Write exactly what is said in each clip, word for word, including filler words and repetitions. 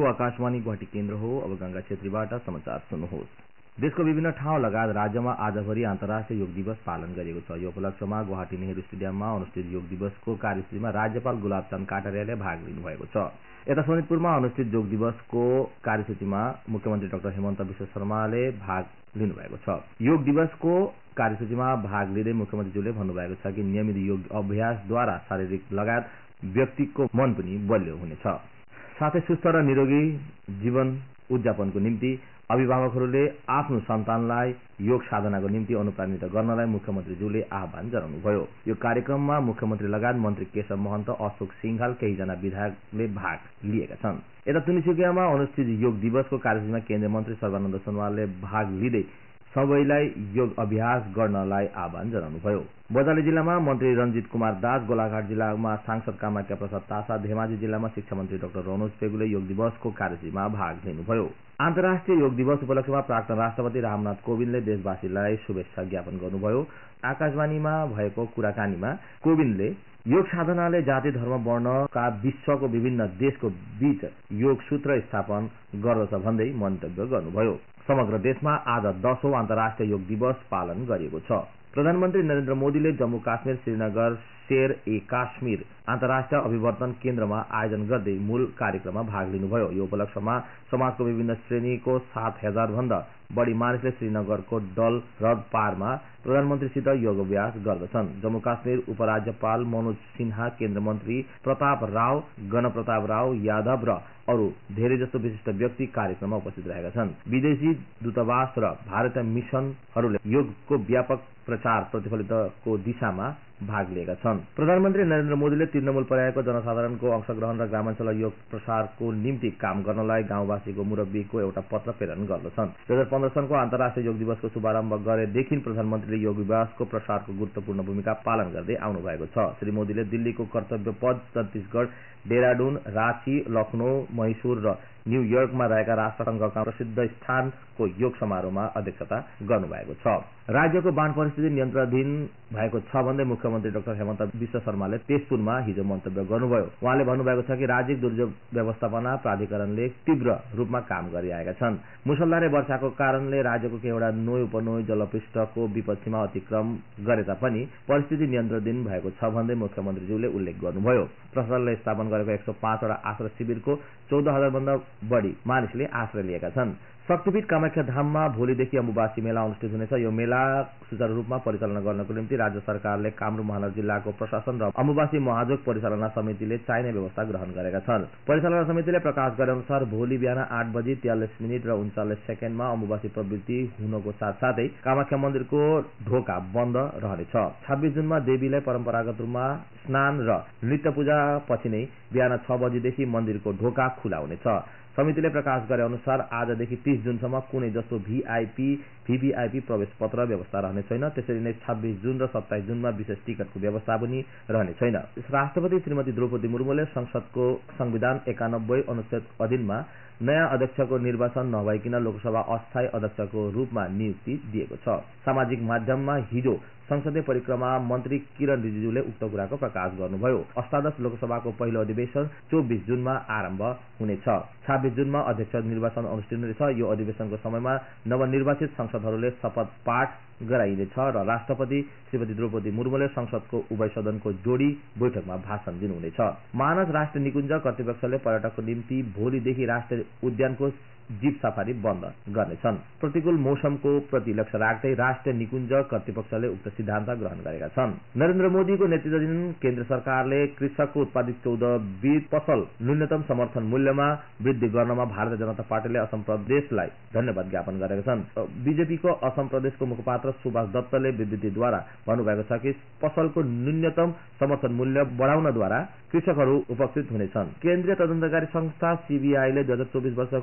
आकाशवाणी गुवाहाटी केन्द्र हो। अब गंगा छेत्रीबाट समाचार सुन्नुहोस्। देशको विभिन्न ठाउँ लगायत राज्यमा आजभरि अन्तर्राष्ट्रिय योग दिवस पालन गरिएको छ। यो उपलक्ष्यमा गुवाहाटी नेहरू स्टेडियममा अनुष्ठित योग दिवसको कार्यसूचीमा राज्यपाल गुलाबचन्द काटारियाले भाग लिनुभएको छ। यता सोनितपुरमा अनुष्ठित योग दिवसको कार्यसूचीमा मुख्यमन्त्री डाक्टर हेमन्त विश्व शर्माले भाग लिनुभएको छ। योग दिवसको कार्यसूचीमा भाग लिँदै मुख्यमन्त्रीज्यूले भन्नुभएको छ कि नियमित योग अभ्यासद्वारा शारीरिक लगायत व्यक्तिको मन पनि बलियो हुनेछ। साथै सुस्थ र निरोगी जीवन उद्यापनको निम्ति अभिभावकहरूले आफ्नो सन्तानलाई योग साधनाको निम्ति अनुप्राणित गर्नलाई मुख्यमन्त्रीज्यूले आह्वान जनाउनुभयो। यो कार्यक्रममा मुख्यमन्त्री लगायत मन्त्री केशव महन्त, अशोक सिंघाल, केहीजना विधायकले भाग लिएका छन्। यता तुनिसुकियामा अनुष्ठित योग दिवसको कार्यसूचीमा केन्द्रीय मन्त्री सर्बानन्द सोनोवालले भाग लिँदै सबैलाई योग अभ्यास गर्नलाई आह्वान जनाउनुभयो। बजाली जिल्लामा मन्त्री रञ्जित कुमार दास, गोलाघाट जिल्लामा सांसद कामाख्या प्रसाद तासा, धेमाजी जिल्लामा शिक्षा मन्त्री डाक्टर रनोज पेगुले योग दिवसको कार्यसूचीमा भाग लिनुभयो। अन्तर्राष्ट्रिय योग दिवस उपलक्ष्यमा प्राक्तन राष्ट्रपति रामनाथ कोविन्दले देशवासीलाई शुभेच्छा ज्ञापन गर्नुभयो। आकाशवाणीमा भएको कुराकानीमा कोविन्दले योग साधनाले जाति, धर्म, वर्णका विश्वको विभिन्न देशको बीच योग सूत्र स्थापन गर्दछ भन्दै मन्तव्य गर्नुभयो। समग्र देशमा आज दशौं अन्तर्राष्ट्रिय योग दिवस पालन गरिएको छ। प्रधानमन्त्री नरेन्द्र मोदीले जम्मू काश्मीर श्रीनगर शेर ए काश्मीर अन्तर्राष्ट्रिय अभिवर्धन केन्द्रमा आयोजन गर्दै मूल कार्यक्रममा भाग लिनुभयो। यो उपलक्ष्यमा समाजको विभिन्न श्रेणीको सात हजार भन्दा बढी मानिसले श्रीनगरको डल ह्रद पारमा प्रधानमन्त्रीसित योग अभ्यास गर्दछन्। जम्मू काश्मीर उपराज्यपाल मनोज सिन्हा, केन्द्र मन्त्री प्रताप राव, गणप्रताप राव यादव र अरू धेरै जसो विशिष्ट व्यक्ति कार्यक्रममा उपस्थित रहेका छन्। विदेशी दूतावास र भारतीय मिशनहरूले योगको व्यापक प्रचार प्रतिफलितको दिशामा भाग लिएका छन्। प्रधानमन्त्री नरेन्द्र मोदीले तृणमूल पर्यायको जनसाधारणको अंशग्रहण र ग्रामाञ्चल योग प्रसारको निम्ति काम गर्नलाई गाउँवासीको मुरब्बीको एउटा पत्र प्रेरण गर्दछन्। दुई हजार पन्ध्र सनको अन्तर्राष्ट्रिय योग दिवसको शुभारम्भ गरेदेखि प्रधानमन्त्रीले योग दिवसको प्रसारको गुरुत्वपूर्ण भूमिका पालन गर्दै आउनु भएको छ। श्री मोदीले दिल्लीको कर्तव्य पथ, छत्तीसगढ, डेहराडुन, राँची, लखनऊ, मैसूर र न्यूयोर्कमा रहेका राष्ट्रसंघका प्रसिद्ध स्थानको योग समारोहमा अध्यक्षता गर्नुभएको छ। राज्यको बाढ़ परिस्थिति नियन्त्रणाधीन भएको छ भन्दै मुख्यमन्त्री डाक्टर हेमन्त विश्व शर्माले तेजपुरमा हिजो मन्तव्य गर्नुभयो। उहाँले भन्नुभएको छ कि राज्य दुर्যোগ व्यवस्थापना प्राधिकरणले तीव्र रूपमा काम गरिरहेका छन्। मुसलधारे वर्षाको कारणले राज्यको केवटा नोय उपनोय जलपृष्ठको विपक्षीमा अतिक्रम गरे तापनि परिस्थिति नियन्त्रणाधीन भएको छ भन्दै मुख्यमन्त्रीज्यूले उल्लेख गर्नुभयो। प्रशासनले स्थापना गरेको एक सौ पाँचवटा आश्रय शिविरको चौध हजार भन्दा बढी मानिसले आश्रय लिएका छन्। शक्तिपीठ कामाख्या धाममा भोलिदेखि अम्बुबासी मेला अनुष्ठित हुनेछ। यो मेला सुचारू रूपमा परिचालना गर्नको निम्ति राज्य सरकारले कामरूप महानगर जिल्लाको प्रशासन र अम्बुबासी महाजोग परिचालना समितिले चाहिने व्यवस्था ग्रहण गरेका छन्। परिचालना समितिले प्रकाश गरे अनुसार भोलि बिहान आठ बजी त्रियालिस मिनट र उन्चालिस सेकेन्डमा अम्बुबासी प्रवृत्ति हुनको साथसाथै कामाख्या मन्दिरको ढोका बन्द रहनेछ। छब्बीस जुनमा देवीलाई परम्परागत रूपमा स्नान र नृत्य पूजा पछि नै बिहान छ बजीदेखि मन्दिरको ढोका खुला हुनेछ। समितिले प्रकाश गरे अनुसार आजदेखि तीस जुनसम्म कुनै जस्तो भीआईपी भीभीआईपी प्रवेश पत्र व्यवस्था रहने छैन। त्यसरी नै छब्बीस जुन र सत्ताइस जुनमा विशेष टिकटको व्यवस्था पनि रहने छैन। राष्ट्रपति श्रीमती द्रौपदी मुर्मुले संसदको संविधान एकानब्बे अनुच्छेद अधीनमा नयाँ अध्यक्षको निर्वाचन नभइकन लोकसभा अस्थायी अध्यक्षको रूपमा नियुक्ति दिएको छ। सामाजिक माध्यममा हिजो संसदीय परिक्रमा मन्त्री किरण रिजिजूले उक्त कुराको प्रकाश गर्नुभयो। अष्टादश लोकसभाको पहिलो अधिवेशन चौबीस जुनमा आरम्भ हुनेछ। छब्बीस जुनमा अध्यक्ष निर्वाचन अनुष्ठित हुनेछ। यो अधिवेशनको समयमा नवनिर्वाचित संसदहरूले शपथ पाठ गराइनेछ र राष्ट्रपति श्रीमती द्रौपदी मुर्मुले संसदको उभय सदनको जोडी बैठकमा भाषण दिनुहुनेछ। मानस राष्ट्रिय निकुञ्ज कर्तृपक्षले पर्यटकको निम्ति भोलिदेखि राष्ट्रिय उद्यानको जीप सफारी बन्द गर्नेछन्। प्रतिकूल मौसमको प्रति लक्ष्य राख्दै राष्ट्रिय निकुञ्ज कर्तृपक्षले उक्त सिद्धान्त ग्रहण गरेका छन्। नरेन्द्र मोदीको नेतृत्वाधीन केन्द्र सरकारले कृषकको उत्पादित चौध बीज फसल न्यूनतम समर्थन मूल्यमा वृद्धि गर्नमा भारतीय जनता पार्टीले असम प्रदेशलाई धन्यवाद ज्ञापन गरेका छन्। बीजेपीको असम प्रदेशको मुखपात्र सुभाष दत्तले विद्युतीद्वारा भन्नुभएको छ कि फसलको न्यूनतम समर्थन मूल्य बढाउनद्वारा कृषकहरू उपकृत हुनेछन्। केन्द्रीय तदन्तकारी संस्था सीबीआईले दुई हजार चौबीस वर्षको विश्वविद्यालय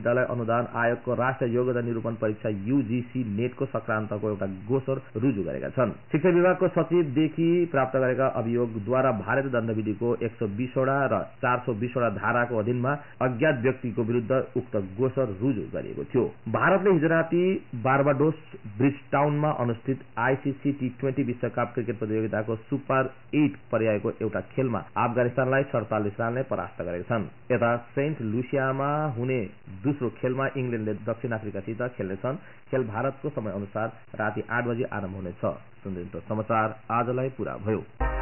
विश्वविद्यालय अनुदान आयोगको राष्ट्रिय योग्यता निरूपण परीक्षा यूजीसी नेटको सङ्क्रान्तको एउटा गोचर रुजु गरेका छन्। शिक्षा विभागको सचिवदेखि प्राप्त गरेका अभियोगद्वारा भारतीय दण्डविधिको एक सौ बीसवटा र चार सौ बीसवटा धाराको अधीनमा अज्ञात व्यक्तिको विरुद्ध उक्त गोचर रुजु गरिएको थियो। भारतले हिजो राति बार्बाडोस ब्रिजटाउनमा अनुष्ठित आईसीसी टी ट्वेन्टी विश्वकप क्रिकेट प्रतियोगिताको सुपर एट पर्यायको एउटा खेलमा अफगानिस्तानलाई सडचालिस रनले परास्त गरेका छन्। यता सेन्ट लुसियामा हुने दोस्रो खेलमा इंग्ल्यान्डले दक्षिण अफ्रिकासित खेल्नेछन्। खेल भारतको समय अनुसार राति आठ बजे आरम्भ हुनेछ। सुन्दै समाचार आजलाई पूरा भयो।